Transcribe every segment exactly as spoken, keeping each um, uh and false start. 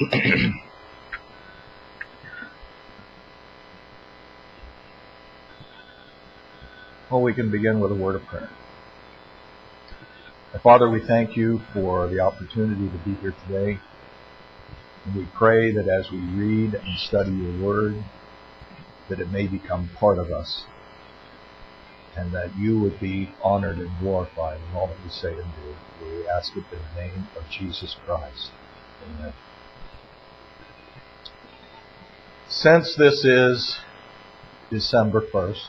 Well, we can begin with a word of prayer. Father, we thank you for the opportunity to be here today. And we pray that as we read and study your word, that it may become part of us, and that you would be honored and glorified in all that we say and do. We ask it in the name of Jesus Christ. Amen. Since this is December first,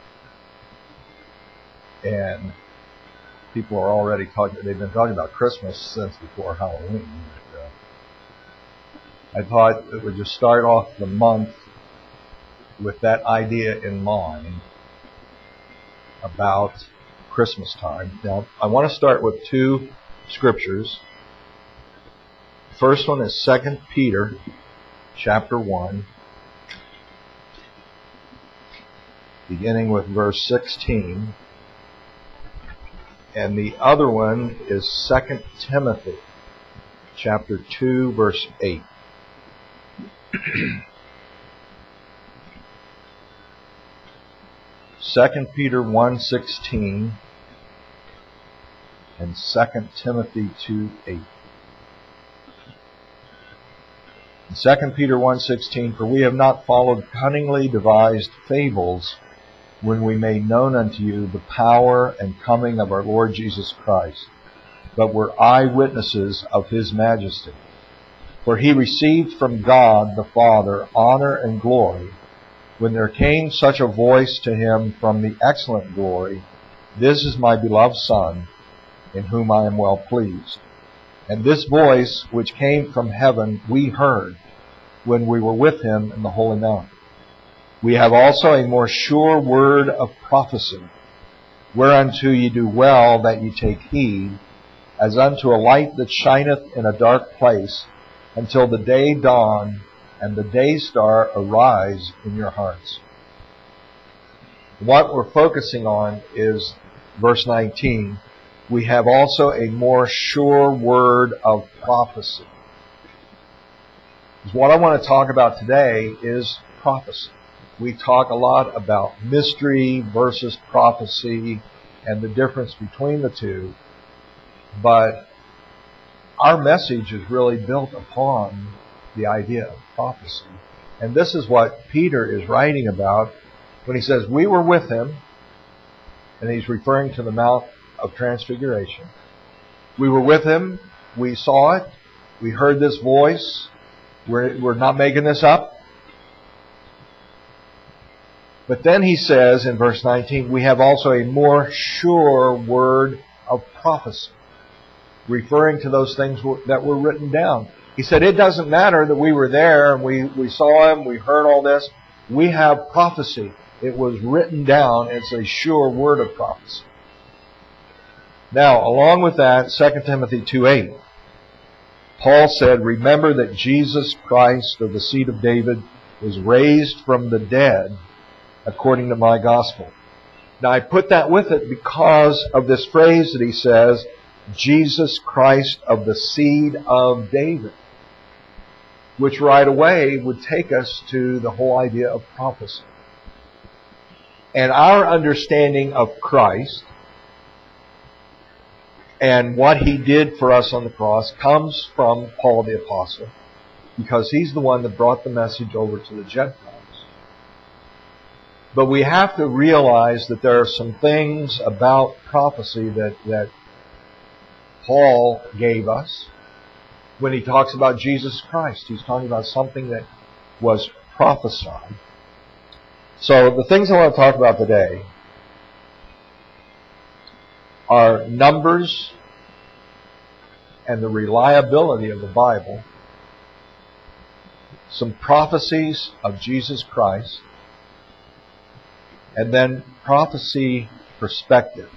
and people are already talking, they've been talking about Christmas since before Halloween. But, uh, I thought it would just start off the month with that idea in mind about Christmas time. Now, I want to start with two scriptures. The first one is Second Peter chapter one, beginning with verse sixteen. And the other one is Second Timothy chapter two, verse eight. Second Peter one sixteen and Second Timothy two eight. Second Peter one sixteen, for we have not followed cunningly devised fables when we made known unto you the power and coming of our Lord Jesus Christ, but were eyewitnesses of his majesty. For he received from God the Father honor and glory, when there came such a voice to him from the excellent glory, This is my beloved Son, in whom I am well pleased. And this voice which came from heaven we heard, when we were with him in the holy mount. We have also a more sure word of prophecy, whereunto ye do well that ye take heed, as unto a light that shineth in a dark place, until the day dawn and the day star arise in your hearts. What we're focusing on is verse nineteen. We have also a more sure word of prophecy. What I want to talk about today is prophecy. We talk a lot about mystery versus prophecy and the difference between the two. But our message is really built upon the idea of prophecy. And this is what Peter is writing about when he says, we were with him, and he's referring to the Mount of Transfiguration. We were with him, we saw it, we heard this voice, we're, we're not making this up. But then he says in verse nineteen, we have also a more sure word of prophecy, referring to those things that were written down. He said, it doesn't matter that we were there and we, we saw him, we heard all this. We have prophecy. It was written down. It's a sure word of prophecy. Now, along with that, Second Timothy two eight, Paul said, remember that Jesus Christ of the seed of David was raised from the dead according to my gospel. Now, I put that with it because of this phrase that he says, Jesus Christ of the seed of David, which right away would take us to the whole idea of prophecy. And our understanding of Christ and what he did for us on the cross comes from Paul the Apostle, because he's the one that brought the message over to the Gentiles. But we have to realize that there are some things about prophecy that, that Paul gave us. When he talks about Jesus Christ, he's talking about something that was prophesied. So the things I want to talk about today are numbers and the reliability of the Bible, some prophecies of Jesus Christ, and then prophecy perspective.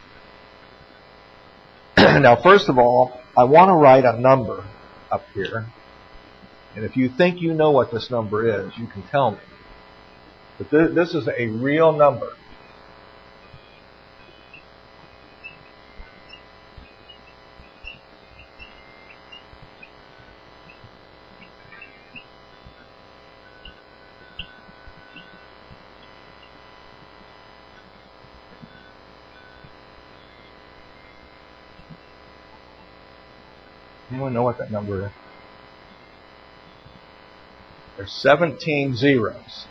Now, first of all, I want to write a number up here. And if you think you know what this number is, you can tell me. But th- this is a real number. Anyone know what that number is? There's seventeen zeros.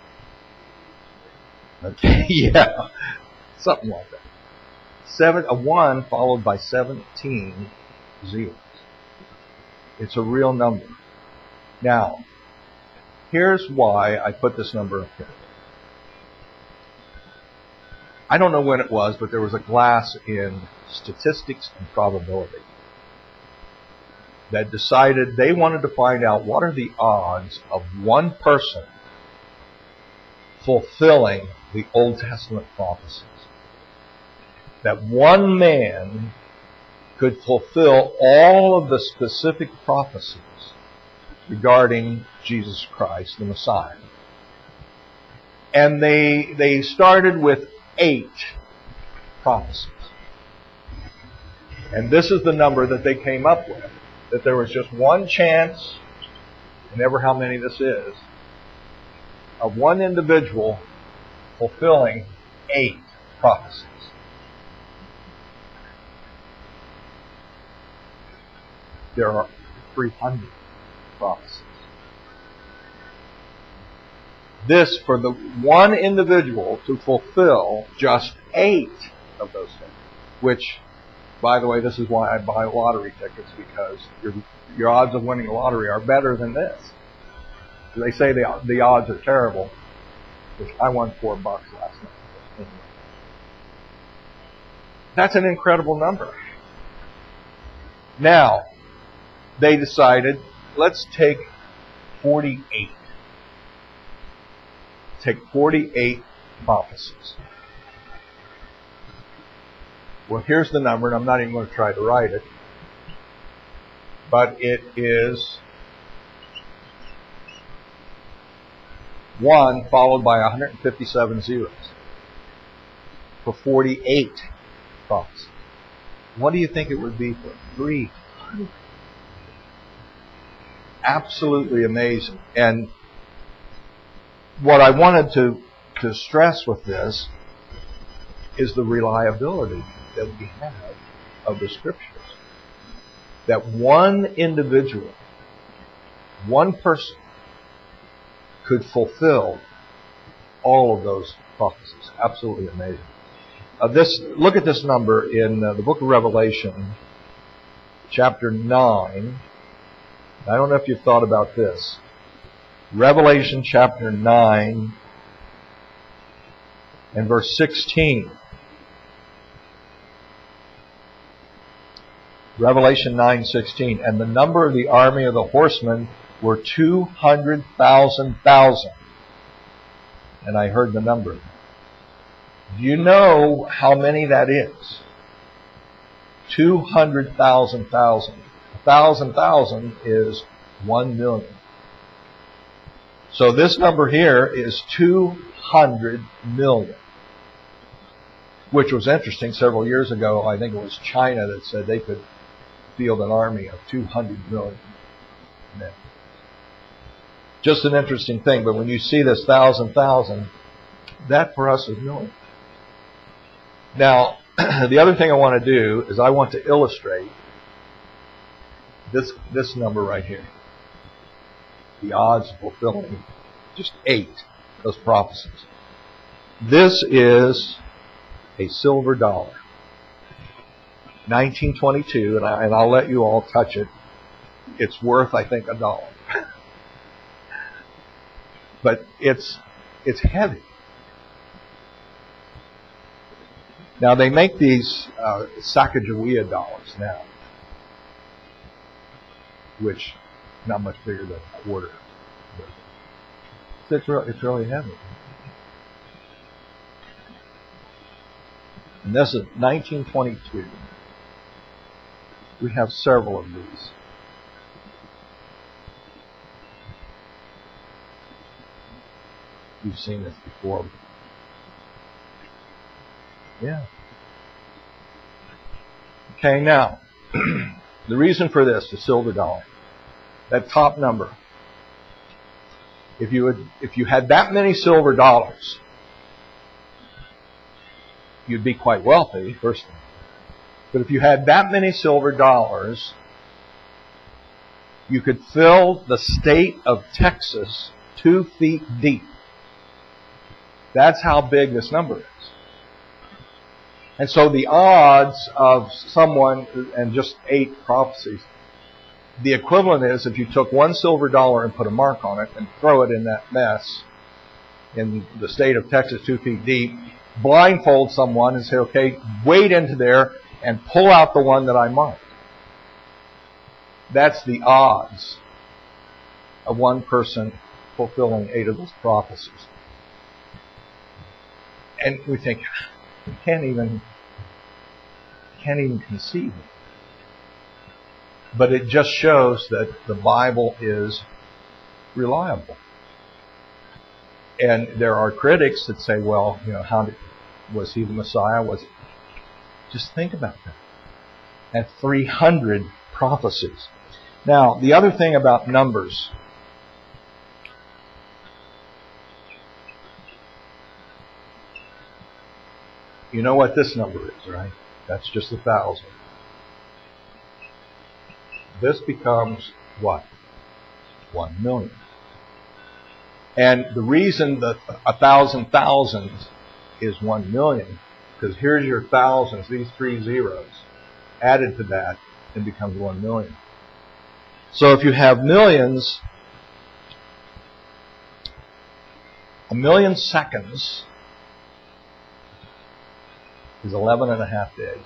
Okay, yeah, something like that. Seven, a one followed by seventeen zeros. It's a real number. Now, here's why I put this number up here. I don't know when it was, but there was a class in statistics and probability that decided they wanted to find out what are the odds of one person fulfilling the Old Testament prophecies. That one man could fulfill all of the specific prophecies regarding Jesus Christ, the Messiah. And they they started with eight prophecies. And this is the number that they came up with. That there was just one chance, and ever how many this is, of one individual fulfilling eight prophecies. There are three hundred prophecies. This for the one individual to fulfill just eight of those things. Which, by the way, this is why I buy lottery tickets, because your your odds of winning a lottery are better than this. They say the the odds are terrible, which I won four bucks last night. That's an incredible number. Now, they decided, let's take forty-eight. Take forty-eight prophecies. Well, here's the number, and I'm not even going to try to write it. But it is one followed by one hundred fifty-seven zeros for forty-eight prophecies. What do you think it would be for three hundred? Absolutely amazing. And what I wanted to, to stress with this is the reliability that we have of the Scriptures. That one individual, one person, could fulfill all of those prophecies. Absolutely amazing. Uh, this, look at this number in uh, the book of Revelation, chapter nine. I don't know if you've thought about this. Revelation chapter nine and verse sixteen. Revelation nine sixteen. And the number of the army of the horsemen were two hundred thousand thousand. And I heard the number. Do you know how many that is? two hundred thousand thousand. A thousand thousand is one million. So this number here is two hundred million. Which was interesting. Several years ago, I think it was China that said they could field an army of two hundred million men. Just an interesting thing, but when you see this thousand thousand, that for us is million. Now, the other thing I want to do is I want to illustrate this this number right here. The odds of fulfilling just eight of those prophecies. This is a silver dollar. nineteen twenty-two, and, I, and I'll let you all touch it. It's worth, I think, a dollar. But it's it's heavy. Now, they make these uh, Sacagawea dollars now, which not much bigger than a quarter. But it's, re- it's really heavy. And this is nineteen twenty-two. We have several of these. You've seen this before. Yeah. Okay, now, the reason for this, the silver dollar, that top number, if you would, if you had that many silver dollars, you'd be quite wealthy, first of all. But if you had that many silver dollars, You could fill the state of Texas two feet deep. That's how big this number is. And so the odds of someone, and just eight prophecies, the equivalent is if you took one silver dollar and put a mark on it and throw it in that mess in the state of Texas two feet deep, blindfold someone and say, okay, wade into there and pull out the one that I marked. That's the odds of one person fulfilling eight of those prophecies. And we think, we can't even, can't even conceive it. But it just shows that the Bible is reliable. And there are critics that say, well, you know, how did, was he the Messiah? Was it? Just think about that. At three hundred prophecies. Now, the other thing about numbers, you know what this number is, right? That's just a thousand. This becomes what? One million. And the reason that a thousand thousands is one million, because here's your thousands, these three zeros, added to that, it becomes one million. So if you have millions, a million seconds is eleven and a half days.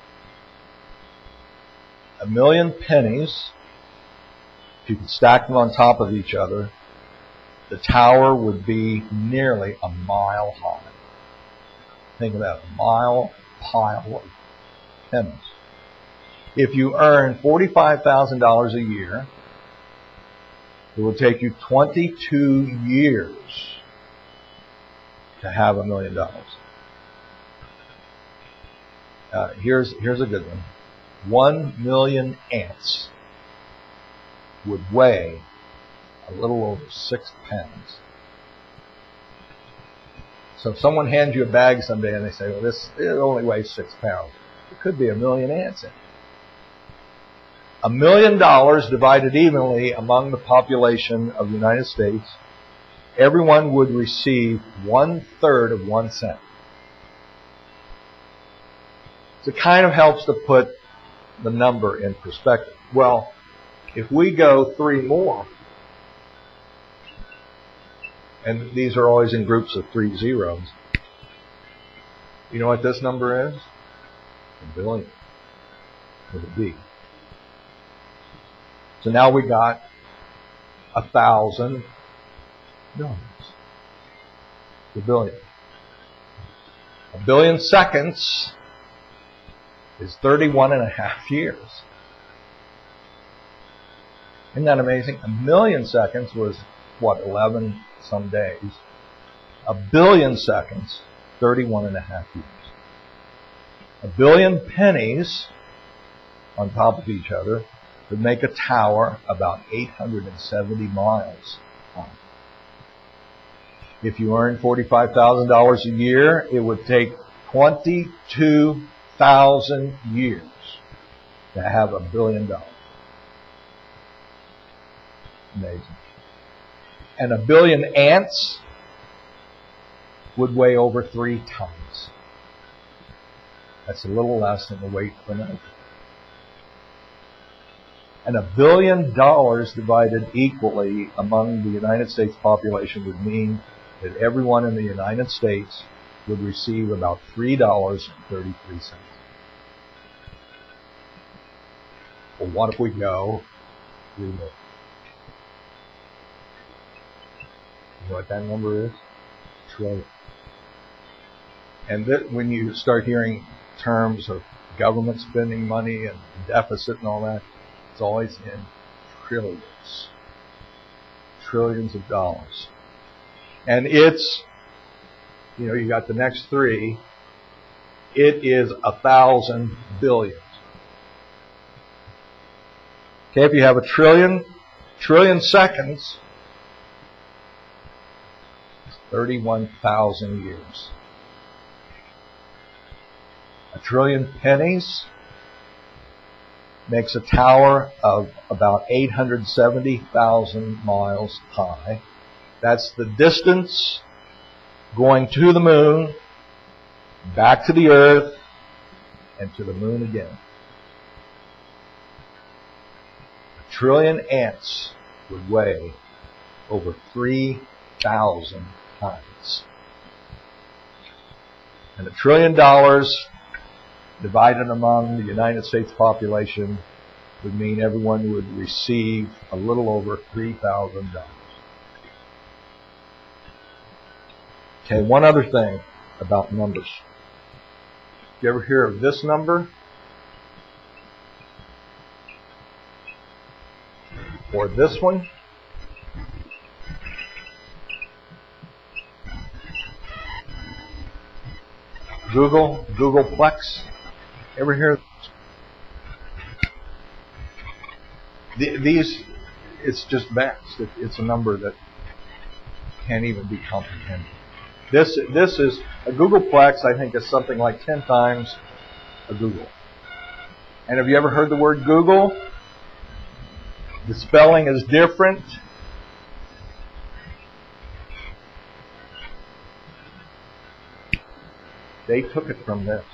A million pennies, if you could stack them on top of each other, the tower would be nearly a mile high. Think of that, a mile pile of pennies. If you earn forty-five thousand dollars a year, it will take you twenty-two years to have a million dollars. Uh, here's here's a good one. One million ants would weigh a little over six pounds. So if someone hands you a bag someday and they say, well, this it only weighs six pounds, it could be a million ants in it. A million dollars divided evenly among the population of the United States, everyone would receive one third of one cent. So it kind of helps to put the number in perspective. Well, if we go three more, and these are always in groups of three zeros, you know what this number is? A billion with a B. So now we got a thousand millions. A billion. A billion seconds is thirty-one and a half years. Isn't that amazing? A million seconds was, what, eleven some days. A billion seconds, thirty-one and a half years. A billion pennies on top of each other would make a tower about eight hundred seventy miles long. If you earn forty-five thousand dollars a year, it would take twenty-two thousand years to have a billion dollars. Amazing. And a billion ants would weigh over three tons. That's a little less than the weight of an elephant. And a billion dollars divided equally among the United States population would mean that everyone in the United States would receive about three dollars and thirty-three cents. Well, what if we go three more? You know what that number is? Trillion. And that, when you start hearing terms of government spending money and deficit and all that, it's always in trillions. Trillions of dollars. And it's, you know, you got the next three. It is a thousand billion. Okay, if you have a trillion, trillion seconds, thirty-one thousand years. A trillion pennies, makes a tower of about eight hundred seventy thousand miles high. That's the distance going to the moon, back to the earth, and to the moon again. A trillion ants would weigh over three thousand tons. And a trillion dollars divided among the United States population would mean everyone would receive a little over three thousand dollars. Okay, one other thing about numbers. You ever hear of this number? Or this one? Google, Googleplex. Ever hear? These, it's just vast. It's a number that can't even be comprehended. This, this is a Googleplex. I think is something like ten times a Google. And have you ever heard the word Google? The spelling is different. They took it from this.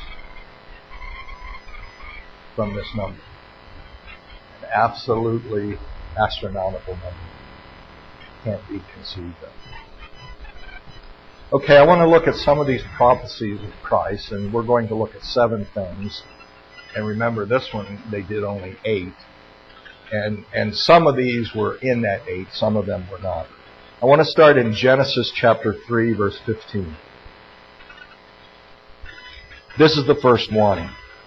From this number. An absolutely astronomical number. Can't be conceived of. Okay, I want to look at some of these prophecies of Christ, and we're going to look at seven things. And remember, this one, they did only eight. And, and some of these were in that eight, some of them were not. I want to start in Genesis chapter three, verse fifteen. This is the first warning.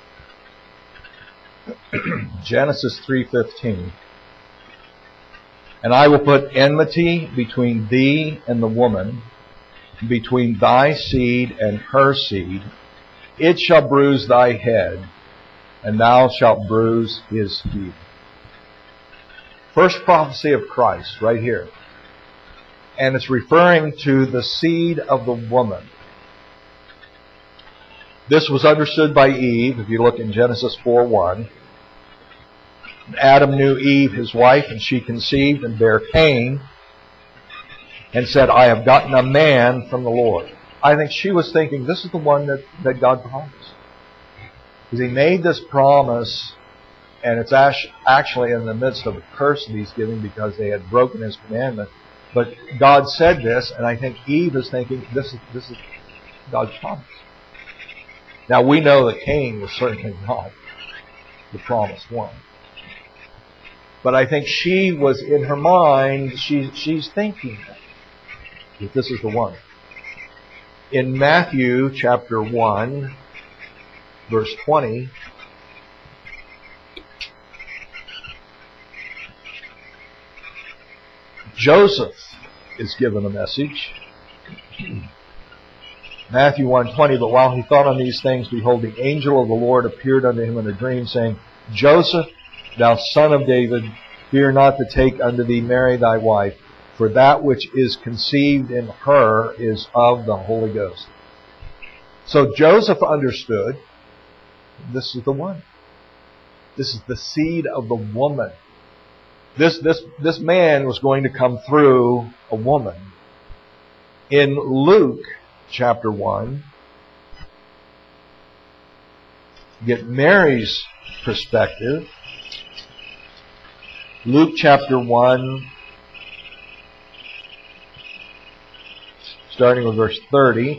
Genesis three fifteen. And I will put enmity between thee and the woman, between thy seed and her seed. It shall bruise thy head, and thou shalt bruise his heel. First prophecy of Christ, right here. And it's referring to the seed of the woman. This was understood by Eve, if you look in Genesis four one. Adam knew Eve, his wife, and she conceived and bare Cain, and said, I have gotten a man from the Lord. I think she was thinking, this is the one that, that God promised. Because he made this promise, and it's actually in the midst of a curse that he's giving because they had broken his commandment. But God said this, and I think Eve is thinking, this is, this is God's promise. Now we know that Cain was certainly not the promised one. But I think she was in her mind, she, she's thinking that this is the one. In Matthew chapter one, verse twenty, Joseph is given a message. Matthew one twenty, but while he thought on these things, behold, the angel of the Lord appeared unto him in a dream, saying, Joseph, thou son of David, fear not to take unto thee Mary thy wife, for that which is conceived in her is of the Holy Ghost. So Joseph understood, this is the one. This is the seed of the woman. This, this, this man was going to come through a woman. In Luke chapter one, get Mary's perspective. Luke chapter one, starting with verse thirty.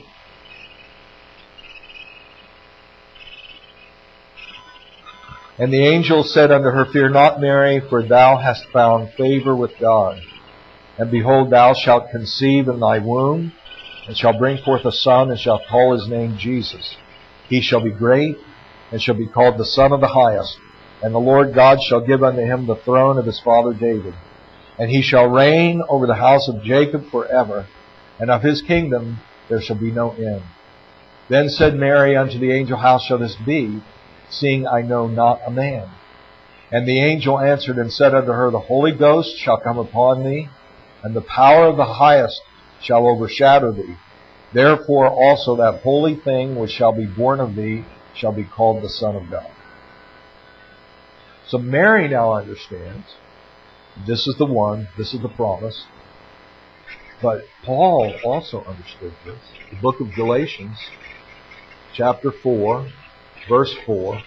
And the angel said unto her, Fear not, Mary, for thou hast found favor with God. And behold, thou shalt conceive in thy womb, and shalt bring forth a son, and shalt call his name Jesus. He shall be great, and shall be called the Son of the Highest. And the Lord God shall give unto him the throne of his father David. And he shall reign over the house of Jacob forever, and of his kingdom there shall be no end. Then said Mary unto the angel, How shall this be, seeing I know not a man? And the angel answered and said unto her, The Holy Ghost shall come upon thee, and the power of the Highest shall overshadow thee. Therefore also that holy thing which shall be born of thee shall be called the Son of God. So Mary now understands this is the one, this is the promise. But Paul also understood this. The book of Galatians, chapter four, verse four.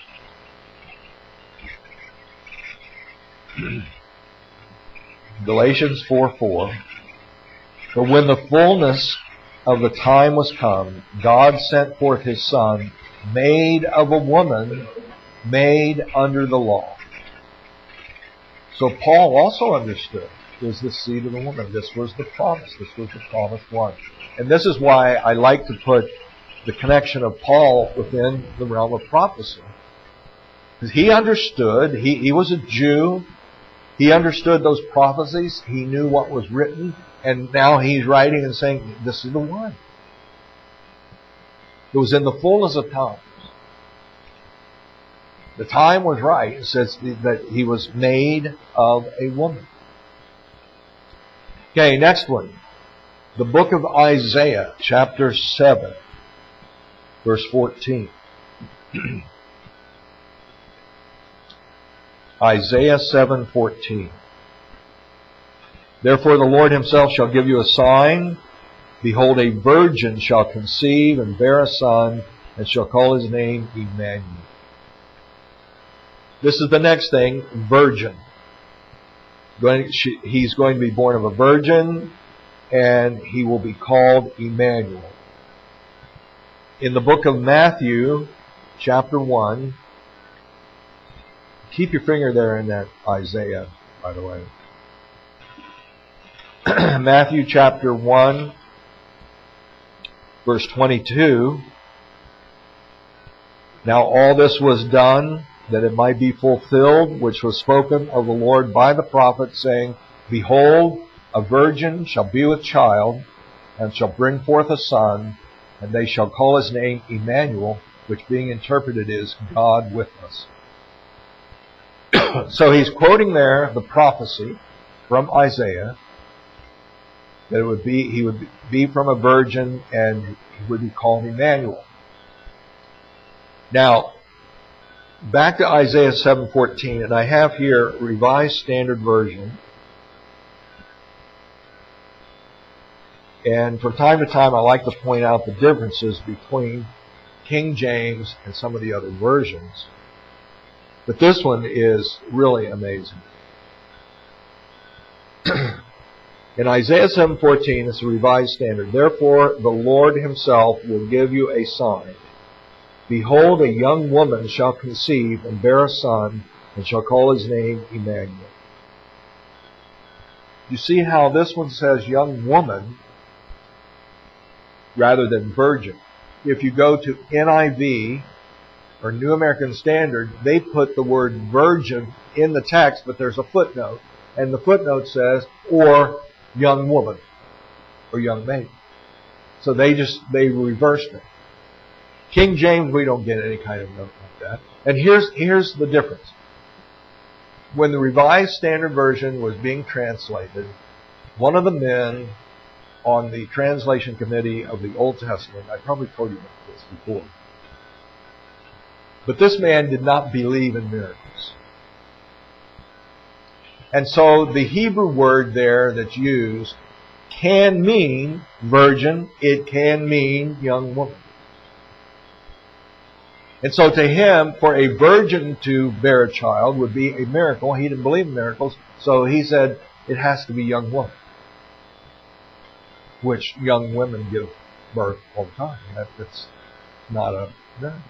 Galatians four four. For when the fullness of the time was come, God sent forth His Son, made of a woman, made under the law. So Paul also understood was the seed of the woman. This was the promise. This was the promised one. And this is why I like to put the connection of Paul within the realm of prophecy. Because he understood, he, he was a Jew, he understood those prophecies, he knew what was written, and now he's writing and saying, this is the one. It was in the fullness of time. The time was right. It says that he was made of a woman. Okay, next one. The book of Isaiah, chapter seven, verse fourteen. Isaiah seven fourteen. Therefore the Lord Himself shall give you a sign. Behold, a virgin shall conceive and bear a son, and shall call His name Emmanuel. This is the next thing, virgin. Going, she, he's going to be born of a virgin, and he will be called Emmanuel. In the book of Matthew, chapter one, keep your finger there in that Isaiah, by the way. Matthew chapter one, verse twenty-two. Now all this was done that it might be fulfilled, which was spoken of the Lord by the prophet, saying, Behold, a virgin shall be with child, and shall bring forth a son, and they shall call His name Emmanuel, which being interpreted is God with us. So he's quoting there the prophecy from Isaiah that it would be he would be from a virgin and he would be called Emmanuel. Now, back to Isaiah seven fourteen, and I have here Revised Standard Version. And from time to time I like to point out the differences between King James and some of the other versions. But this one is really amazing. In Isaiah seven fourteen, it's a Revised Standard. Therefore the Lord Himself will give you a sign. Behold, a young woman shall conceive and bear a son, and shall call His name Emmanuel. You see how this one says young woman rather than virgin. If you go to N I V or New American Standard, they put the word virgin in the text, but there's a footnote. And the footnote says, or young woman, or young maiden. So they just, they reversed it. King James, we don't get any kind of note like that. And here's, here's the difference. When the Revised Standard Version was being translated, one of the men on the translation committee of the Old Testament, I probably told you about this before, but this man did not believe in miracles. And so the Hebrew word there that's used can mean virgin, it can mean young woman. And so to him, for a virgin to bear a child would be a miracle. He didn't believe in miracles, so he said it has to be young woman, which young women give birth all the time. That, that's not a miracle.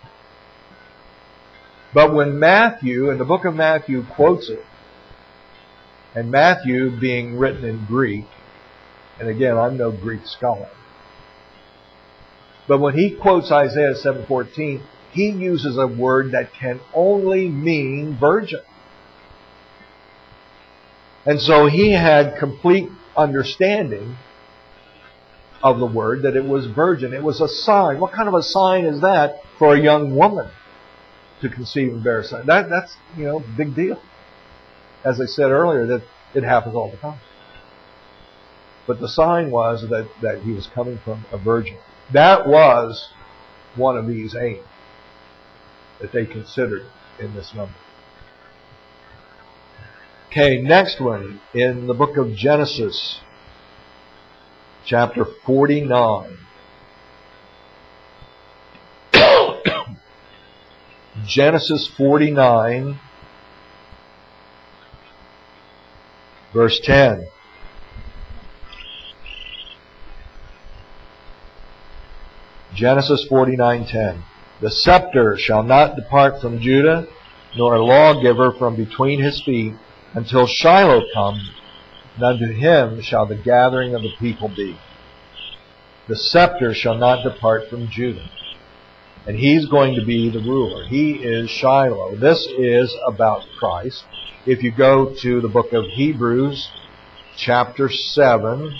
But when Matthew, in the book of Matthew, quotes it, and Matthew being written in Greek, and again, I'm no Greek scholar, but when he quotes Isaiah seven fourteen, he uses a word that can only mean virgin. And so he had complete understanding of the word that it was virgin. It was a sign. What kind of a sign is that for a young woman to conceive and bear a son? That, that's, you know, big deal. As I said earlier, that it happens all the time. But the sign was that, that he was coming from a virgin. That was one of these aims that they considered in this number. Okay, next one in the book of Genesis, chapter forty-nine. Genesis forty-nine, verse ten. Genesis forty-nine ten. The scepter shall not depart from Judah, nor a lawgiver from between his feet, until Shiloh come, and unto him shall the gathering of the people be. The scepter shall not depart from Judah. And he's going to be the ruler. He is Shiloh. This is about Christ. If you go to the book of Hebrews, chapter seven,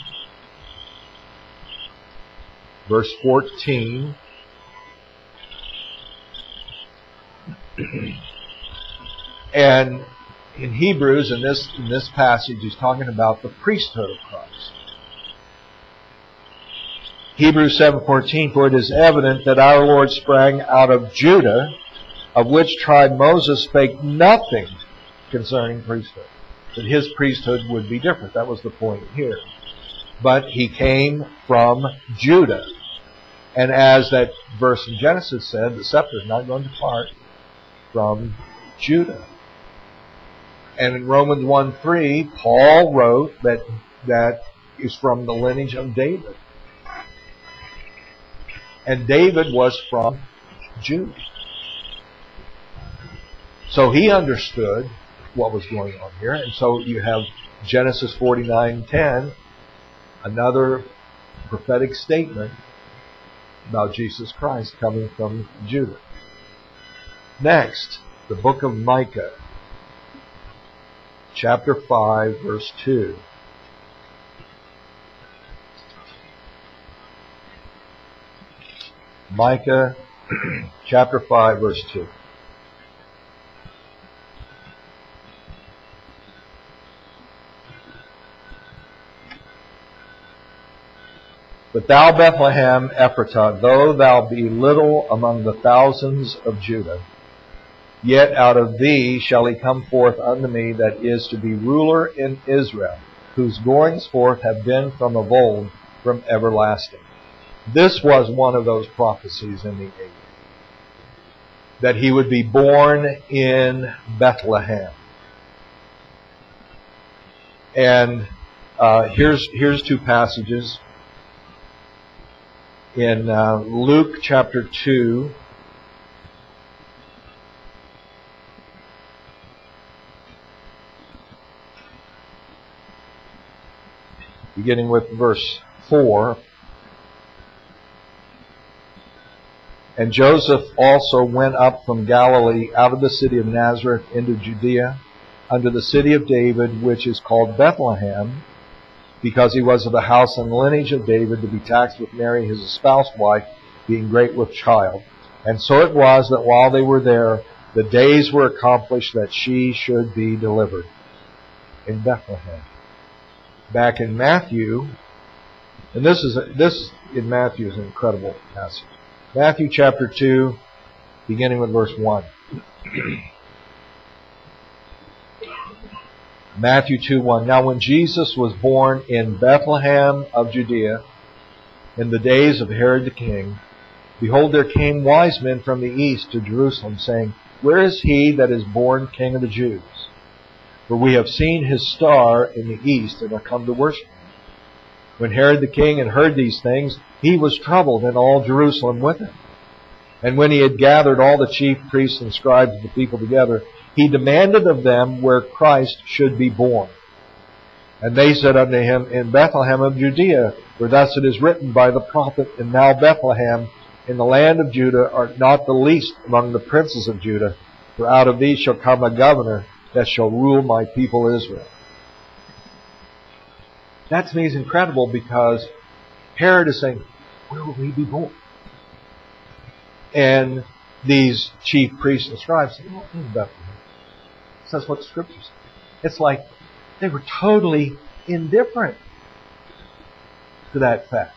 verse fourteen, and in Hebrews, in this, in this passage, he's talking about the priesthood of Christ. Hebrews seven fourteen, for it is evident that our Lord sprang out of Judah, of which tribe Moses spake nothing concerning priesthood. That his priesthood would be different. That was the point here. But he came from Judah. And as that verse in Genesis said, the scepter is not going to depart from Judah. And in Romans one three, Paul wrote that that is from the lineage of David. And David was from Judah. So he understood what was going on here. And so you have Genesis forty-nine ten, another prophetic statement about Jesus Christ coming from Judah. Next, the book of Micah, chapter five, verse two. Micah, chapter five, verse two. But thou, Bethlehem Ephratah, though thou be little among the thousands of Judah, yet out of thee shall he come forth unto me that is to be ruler in Israel, whose goings forth have been from of old, from everlasting. This was one of those prophecies in the age, that he would be born in Bethlehem. And uh, here's here's two passages. In uh, Luke chapter two, beginning with verse four. And Joseph also went up from Galilee out of the city of Nazareth into Judea, unto the city of David, which is called Bethlehem, because he was of the house and lineage of David, to be taxed with Mary his espoused wife, being great with child. And so it was that while they were there, the days were accomplished that she should be delivered in Bethlehem. Back in Matthew, and this is this in Matthew is an incredible passage. Matthew chapter two, beginning with verse one. Matthew two one. Now when Jesus was born in Bethlehem of Judea, in the days of Herod the king, behold, there came wise men from the east to Jerusalem, saying, Where is he that is born King of the Jews? For we have seen his star in the east, and are come to worship him. When Herod the king had heard these things, he was troubled, and all Jerusalem with him. And when he had gathered all the chief priests and scribes of the people together, he demanded of them where Christ should be born. And they said unto him, In Bethlehem of Judea, for thus it is written by the prophet, And thou, Bethlehem, in the land of Judah, art not the least among the princes of Judah, for out of thee shall come a governor that shall rule my people Israel. That to me is incredible, because Herod is saying, Where will he be born? And these chief priests and scribes say, Well, in Bethlehem. That's what the scriptures say. It's like they were totally indifferent to that fact.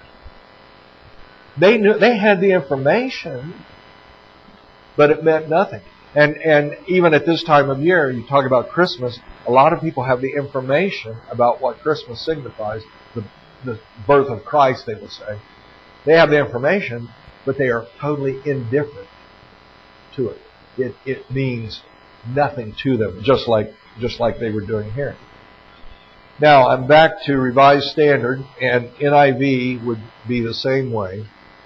They knew, they had the information, but it meant nothing. And and even at this time of year, you talk about Christmas, A lot of people have the information about what Christmas signifies, the, the birth of Christ, they will say. They have the information, but they are totally indifferent to it. It, it means nothing to them, just like, just like they were doing here. Now, I'm back to Revised Standard, and N I V would be the same way.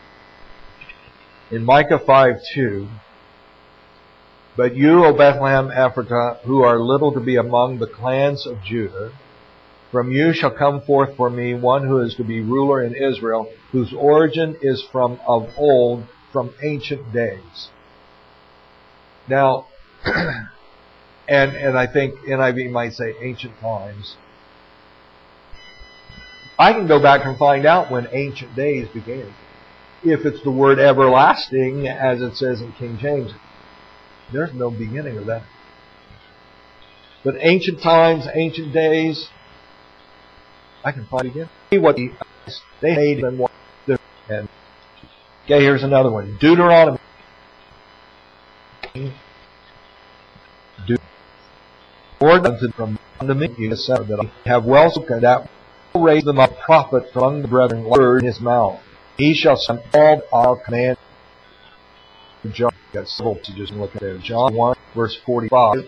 In Micah five two, but you, O Bethlehem Ephratah, who are little to be among the clans of Judah, from you shall come forth for me one who is to be ruler in Israel, whose origin is from of old, from ancient days. Now, and and I think N I V might say ancient times. I can go back and find out when ancient days began. If it's the word everlasting, as it says in King James, there's no beginning of that. But ancient times, ancient days, I can find again. See what they made and what. And okay, here's another one. Deuteronomy. Ordinance from the me said that I have well spoken that will raise them up prophet from the brethren, word in his mouth. He shall send all our command. John got several passages to look at there. John one, verse forty-five.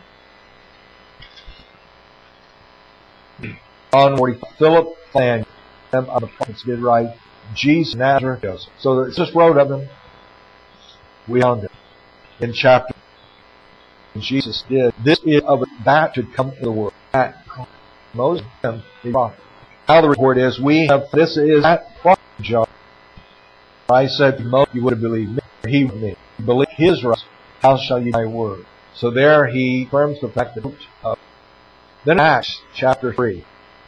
John forty-five. Philip and them of the prophets did right. Jesus Nazareth. So it's just wrote of him. We found it in chapter. Jesus did. This is of that should come to the world. That Moses and the prophet. Now the report is we have. This is that prophet John. I said to Moses, you would have believed me. He would me. Believe his right. How shall you my word? So there he affirms the fact that. Uh, then Acts chapter three.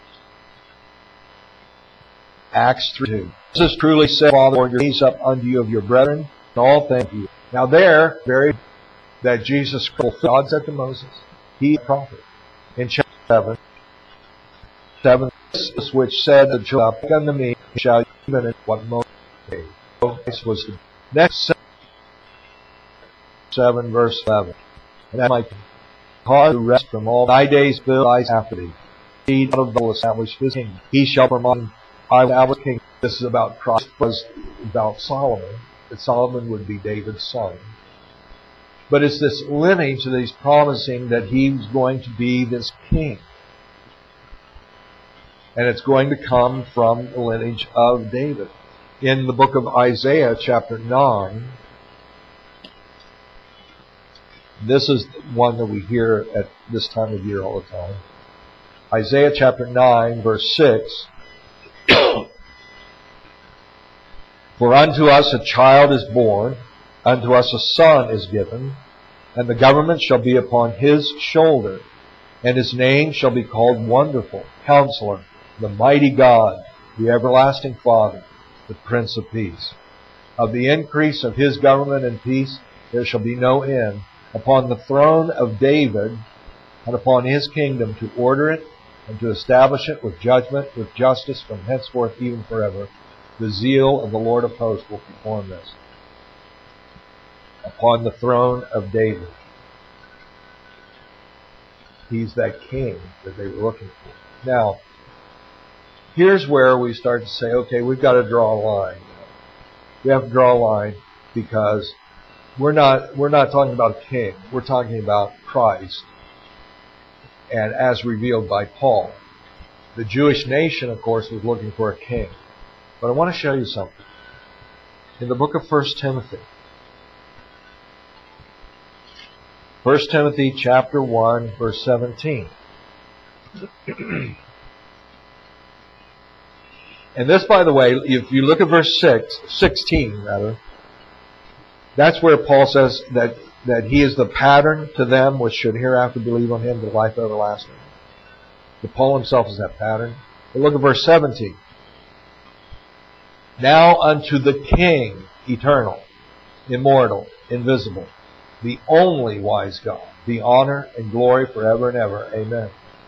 Acts three two. This is truly said, Father, Lord, raise up unto you of your brethren, and all thank you. Now there, very that Jesus fulfilled. God said to Moses, he is a prophet. In chapter seven, seven, this which said, the children shall unto me, shall even in what Moses gave. This was the next seven, verse eleven. And that might cause to rest from all thy days filled thy after thee. He out of the will establish his kingdom. He shall perform I will establish kingdom. This is about Christ. It was about Solomon. That Solomon would be David's son. But it's this lineage that he's promising that he's going to be this king. And it's going to come from the lineage of David. In the book of Isaiah, chapter nine, this is one that we hear at this time of year all the time. Isaiah chapter nine, verse six. For unto us a child is born, unto us a son is given, and the government shall be upon his shoulder, and his name shall be called Wonderful, Counselor, the Mighty God, the Everlasting Father, the Prince of Peace. Of the increase of his government and peace there shall be no end, upon the throne of David, and upon his kingdom, to order it, and to establish it with judgment, with justice, from henceforth even forever. The zeal of the Lord of hosts will perform this. Upon the throne of David. He's that king that they were looking for. Now, here's where we start to say, okay, we've got to draw a line. We have to draw a line because we're not we're not talking about a king. We're talking about Christ, and as revealed by Paul. The Jewish nation, of course, was looking for a king. But I want to show you something. In the book of First Timothy. First Timothy chapter one, verse seventeen. And this, by the way, if you look at verse six, sixteen, rather, that's where Paul says that, that he is the pattern to them which should hereafter believe on him to life everlasting. But Paul himself is that pattern. But look at verse seventeen. Now unto the King, eternal, immortal, invisible, the only wise God, be honor and glory forever and ever. Amen.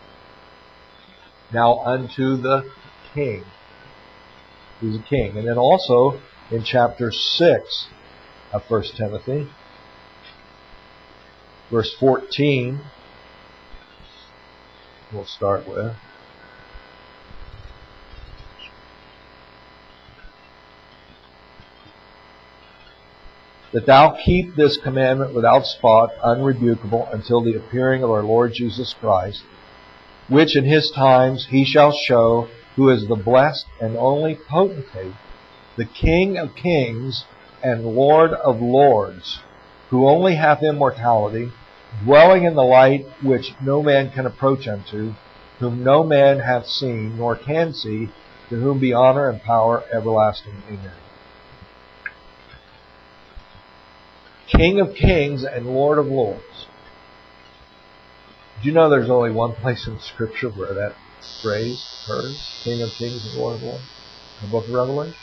Now unto the King. He's a king. And then also in chapter six of First Timothy, verse fourteen, we'll start with. That thou keep this commandment without spot, unrebukable, until the appearing of our Lord Jesus Christ, which in his times he shall show, who is the blessed and only potentate, the King of kings and Lord of lords, who only hath immortality, dwelling in the light which no man can approach unto, whom no man hath seen, nor can see, to whom be honor and power everlasting. Amen. King of kings and Lord of lords. Do you know there's only one place in Scripture where that phrase occurs? King of kings and Lord of lords? In the book of Revelation.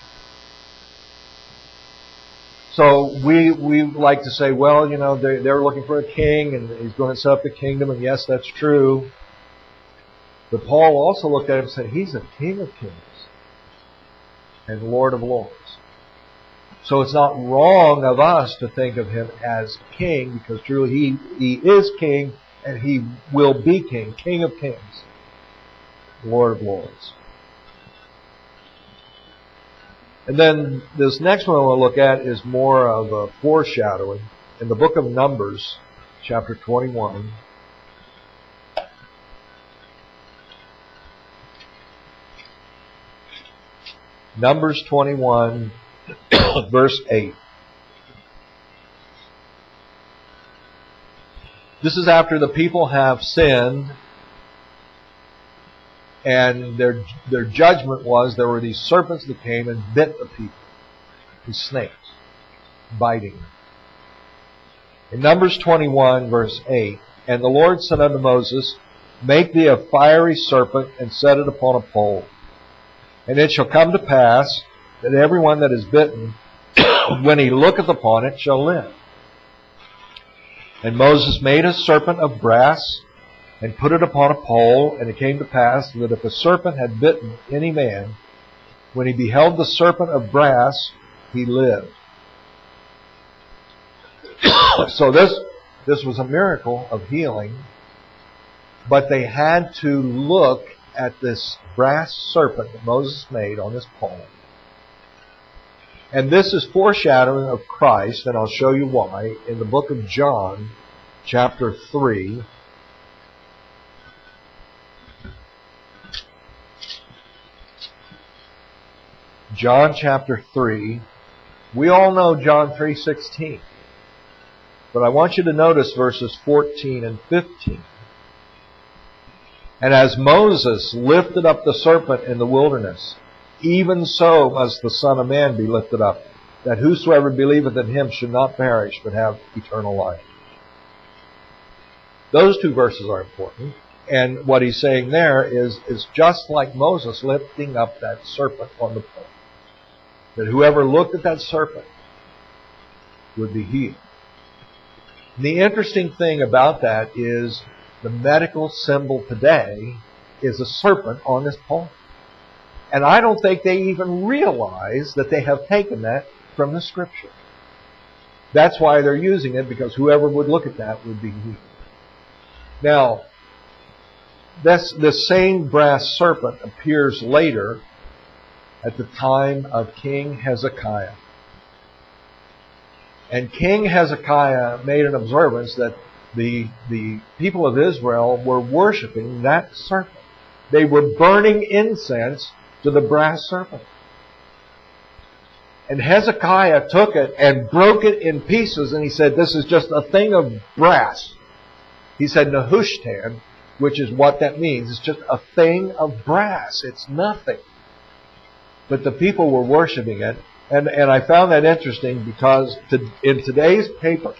So we we like to say, well, you know, they, they're looking for a king and he's going to set up the kingdom, and yes, that's true. But Paul also looked at him and said, he's a king of kings and Lord of lords. So it's not wrong of us to think of him as king, because truly he, he is king and he will be king, King of kings, Lord of lords. And then this next one I want to look at is more of a foreshadowing. In the book of Numbers, chapter twenty-one, Numbers twenty-one, verse eight. This is after the people have sinned, and their their judgment was there were these serpents that came and bit the people, these snakes, biting them. In Numbers twenty-one, verse eight, and the Lord said unto Moses, make thee a fiery serpent, and set it upon a pole. And it shall come to pass that everyone that is bitten, when he looketh upon it, shall live. And Moses made a serpent of brass, and put it upon a pole, and it came to pass that if a serpent had bitten any man, when he beheld the serpent of brass, he lived. So this, this was a miracle of healing, but they had to look at this brass serpent that Moses made on this pole. And this is foreshadowing of Christ, and I'll show you why, in the book of John, chapter three. John chapter three. We all know John three sixteen. But I want you to notice verses fourteen and fifteen. And as Moses lifted up the serpent in the wilderness, even so must the Son of Man be lifted up, that whosoever believeth in him should not perish, but have eternal life. Those two verses are important. And what he's saying there is, is just like Moses lifting up that serpent on the pole. That whoever looked at that serpent would be healed. And the interesting thing about that is the medical symbol today is a serpent on this pole. And I don't think they even realize that they have taken that from the Scripture. That's why they're using it, because whoever would look at that would be healed. Now, this, this same brass serpent appears later at the time of King Hezekiah. And King Hezekiah made an observance that the, the people of Israel were worshiping that serpent. They were burning incense to the brass serpent. And Hezekiah took it and broke it in pieces, and he said, this is just a thing of brass. He said Nehushtan, which is what that means. It's just a thing of brass. It's nothing. But the people were worshiping it. And, and I found that interesting because to, in today's paper,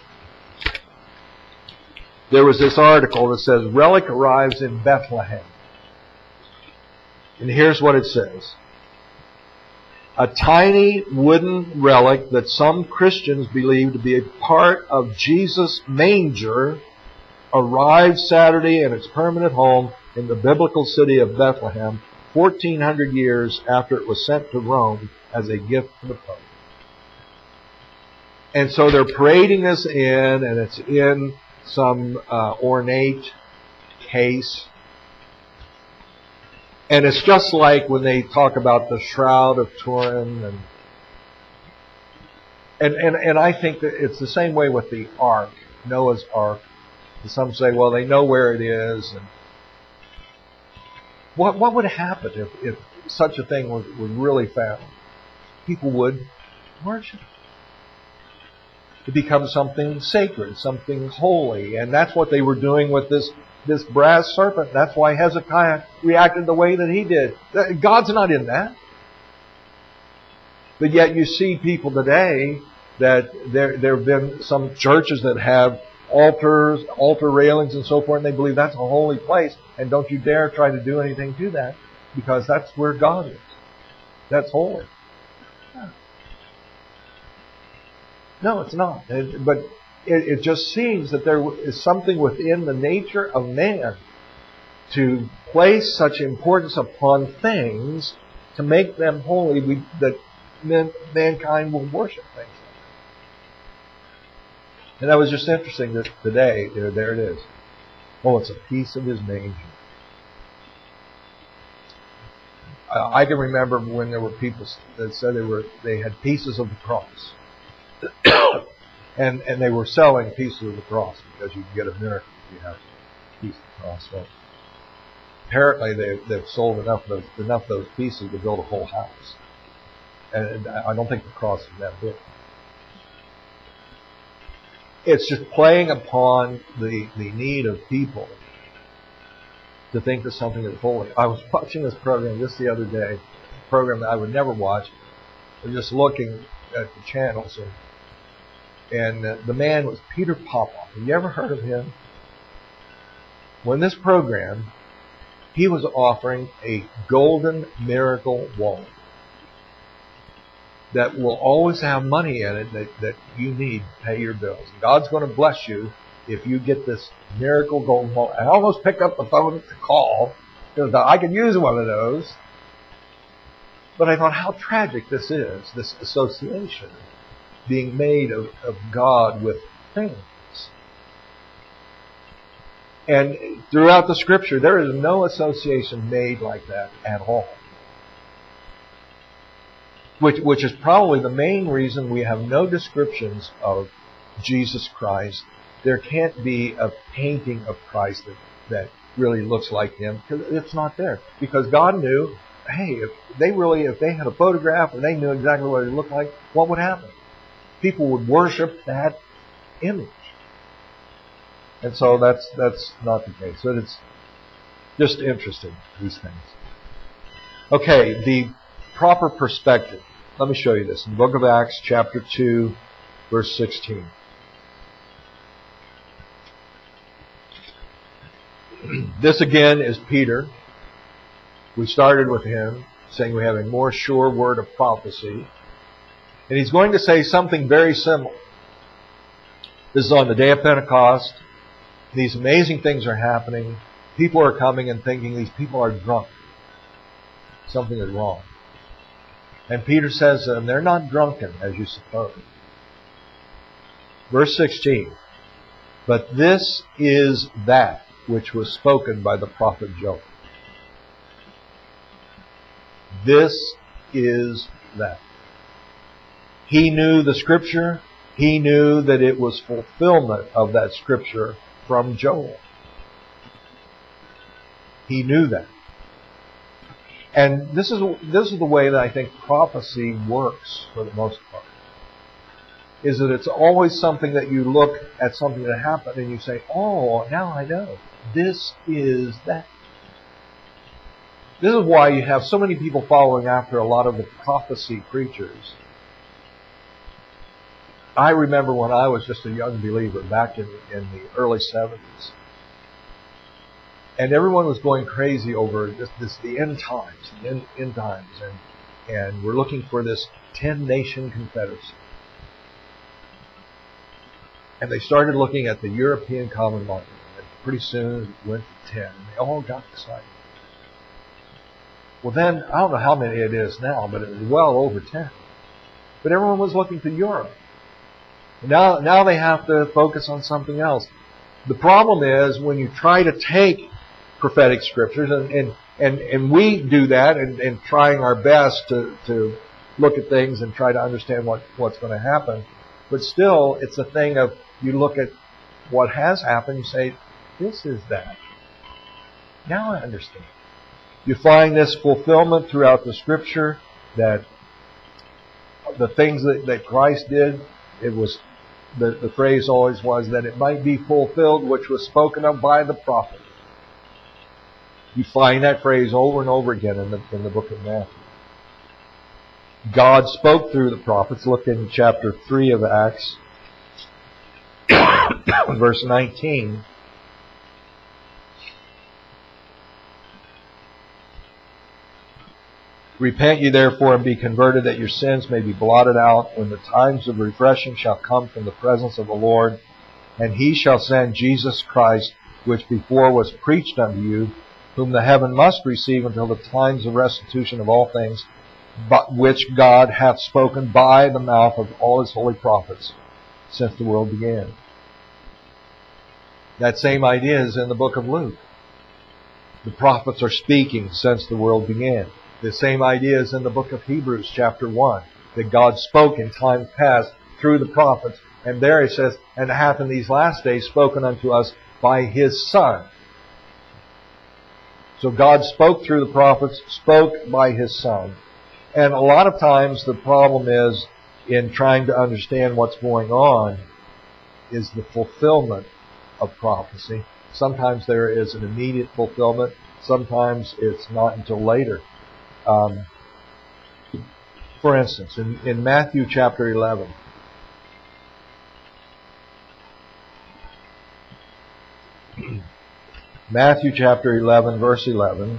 there was this article that says, relic arrives in Bethlehem. And here's what it says. A tiny wooden relic that some Christians believe to be a part of Jesus' manger arrived Saturday in its permanent home in the biblical city of Bethlehem, fourteen hundred years after it was sent to Rome as a gift to the Pope. And so they're parading this in, and it's in some uh, ornate case. And it's just like when they talk about the Shroud of Turin, and and and, and I think that it's the same way with the Ark, Noah's Ark. And some say, well, they know where it is, and what what would happen if, if such a thing was, was really found? People would worship it. It becomes something sacred, something holy, and that's what they were doing with this this brass serpent. That's why Hezekiah reacted the way that he did. God's not in that. But yet you see people today that there there have been some churches that have altars, altar railings and so forth, and they believe that's a holy place, and don't you dare try to do anything to that, because that's where God is. That's holy. No, it's not. It, but it, it just seems that there is something within the nature of man to place such importance upon things to make them holy, we, that men, mankind will worship things. And that was just interesting that today, there, there it is. Oh, it's a piece of his manger. I, I can remember when there were people that said they were they had pieces of the cross. and and they were selling pieces of the cross because you can get a miracle if you have a piece of the cross. So apparently they, they've sold enough of those, enough of those pieces to build a whole house. And I don't think the cross is that big. It's just playing upon the, the need of people to think that something is holy. I was watching this program just the other day, a program that I would never watch. I was just looking at the channels, and, and uh, the man was Peter Popoff. Have you ever heard of him? Well, in this program, he was offering a golden miracle wallet that will always have money in it that, that you need to pay your bills. God's going to bless you if you get this miracle golden wallet. I almost picked up the phone to call because I could use one of those. But I thought how tragic this is, this association being made of, of God with things. And throughout the Scripture, there is no association made like that at all. Which, which is probably the main reason we have no descriptions of Jesus Christ. There can't be a painting of Christ that, that really looks like Him, because it's not there. Because God knew, hey, if they really, if they had a photograph and they knew exactly what He looked like, what would happen? People would worship that image. And so that's that's not the case. But it's just interesting, these things. Okay, the proper perspective. Let me show you this. In the book of Acts, chapter two, verse sixteen. This again is Peter. We started with him, saying we have a more sure word of prophecy. And he's going to say something very similar. This is on the day of Pentecost. These amazing things are happening. People are coming and thinking these people are drunk. Something is wrong. And Peter says to them, they're not drunken, as you suppose. Verse sixteen. But this is that which was spoken by the prophet Joel. This is that. He knew the Scripture. He knew that it was fulfillment of that Scripture from Joel. He knew that. And this is this is the way that I think prophecy works for the most part. Is that it's always something that you look at something that happened and you say, oh, now I know. This is that. This is why you have so many people following after a lot of the prophecy preachers. I remember when I was just a young believer back in, in the early seventies. And everyone was going crazy over this, this the end times, the end, end times, and and we're looking for this ten-nation confederacy. And they started looking at the European common market, and pretty soon it went to ten, and they all got excited. Well, then I don't know how many it is now, but it was well over ten. But everyone was looking to Europe. Now, now they have to focus on something else. The problem is when you try to take prophetic scriptures, and, and And and we do that and, and trying our best to, to look at things and try to understand what, what's going to happen. But still, it's a thing of you look at what has happened, you say, this is that. Now I understand. You find this fulfillment throughout the Scripture, that the things that, that Christ did, it was the, the phrase always was that it might be fulfilled which was spoken of by the prophet. You find that phrase over and over again in the, in the book of Matthew. God spoke through the prophets. Look in chapter three of Acts, verse nineteen. Repent ye therefore and be converted, that your sins may be blotted out, when the times of refreshing shall come from the presence of the Lord. And he shall send Jesus Christ, which before was preached unto you, whom the heaven must receive until the times of restitution of all things, but which God hath spoken by the mouth of all his holy prophets since the world began. That same idea is in the book of Luke. The prophets are speaking since the world began. The same idea is in the book of Hebrews chapter one, that God spoke in time past through the prophets. And there he says, and hath in these last days spoken unto us by his Son. So God spoke through the prophets, spoke by his Son. And a lot of times the problem is, in trying to understand what's going on, is the fulfillment of prophecy. Sometimes there is an immediate fulfillment. Sometimes it's not until later. Um, for instance, in, in Matthew chapter eleven, Matthew chapter eleven, verse eleven,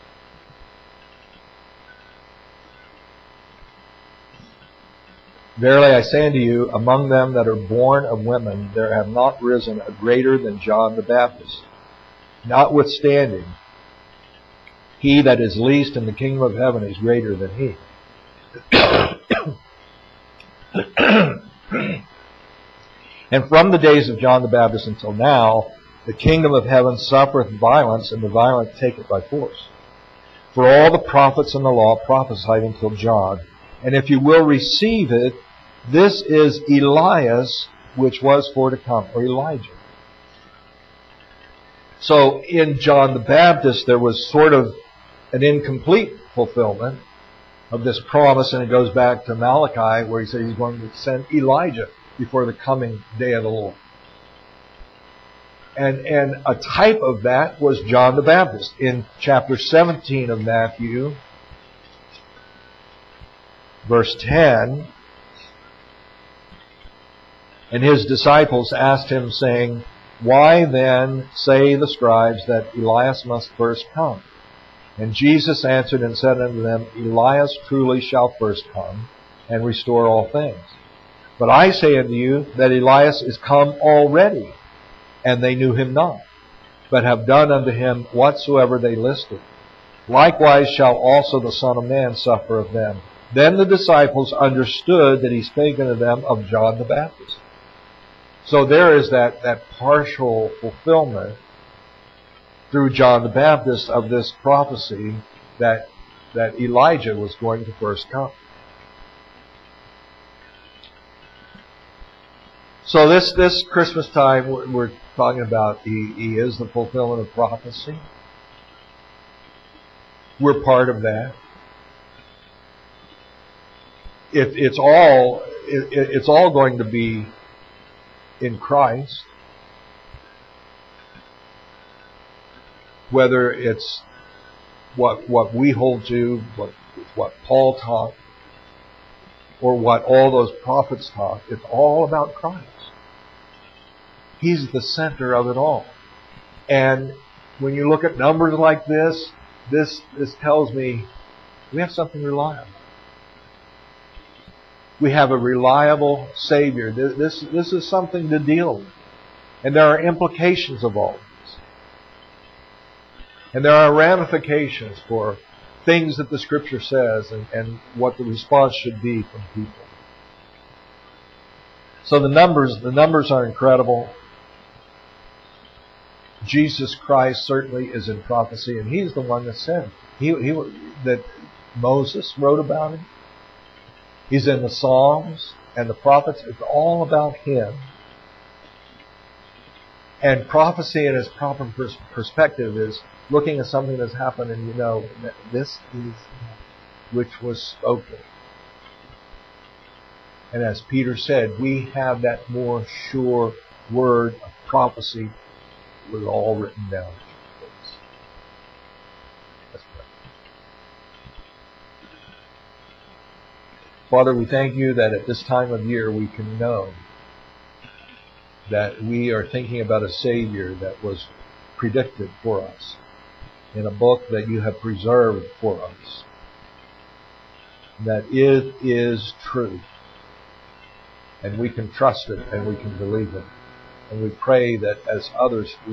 verily I say unto you, among them that are born of women, there have not risen a greater than John the Baptist. Notwithstanding, he that is least in the kingdom of heaven is greater than he. And from the days of John the Baptist until now, the kingdom of heaven suffereth violence, and the violent take it by force. For all the prophets and the law prophesied until John. And if you will receive it, this is Elias, which was for to come, or Elijah. So in John the Baptist, there was sort of an incomplete fulfillment of this promise, and it goes back to Malachi, where he said he's going to send Elijah before the coming day of the Lord. And, and a type of that was John the Baptist. In chapter seventeen of Matthew, verse ten, and his disciples asked him, saying, why then say the scribes that Elias must first come? And Jesus answered and said unto them, Elias truly shall first come, and restore all things. But I say unto you that Elias is come already, and they knew him not, but have done unto him whatsoever they listed. Likewise shall also the Son of Man suffer of them. Then the disciples understood that he spake unto them of John the Baptist. So there is that, that partial fulfillment through John the Baptist of this prophecy that, that Elijah was going to first come. So this, this Christmas time, we're, we're talking about he, he is the fulfillment of prophecy. We're part of that. It, it's all it, it's all going to be in Christ. Whether it's what what we hold to, what what Paul taught, or what all those prophets taught, it's all about Christ. He's the center of it all. And when you look at numbers like this, this this tells me we have something reliable. We have a reliable Savior. This, this is something to deal with. And there are implications of all this. And there are ramifications for things that the Scripture says and, and what the response should be from people. So the numbers, the numbers are incredible. Jesus Christ certainly is in prophecy, and He's the one that said he, he that Moses wrote about Him. He's in the Psalms and the prophets. It's all about Him. And prophecy in its proper pers- perspective is looking at something that's happened and you know that this is which was spoken. And as Peter said, we have that more sure word of prophecy. It was all written down. Let's pray. Father, we thank you that at this time of year we can know that we are thinking about a Savior that was predicted for us in a book that you have preserved for us, that it is true, and we can trust it and we can believe it. And we pray that as others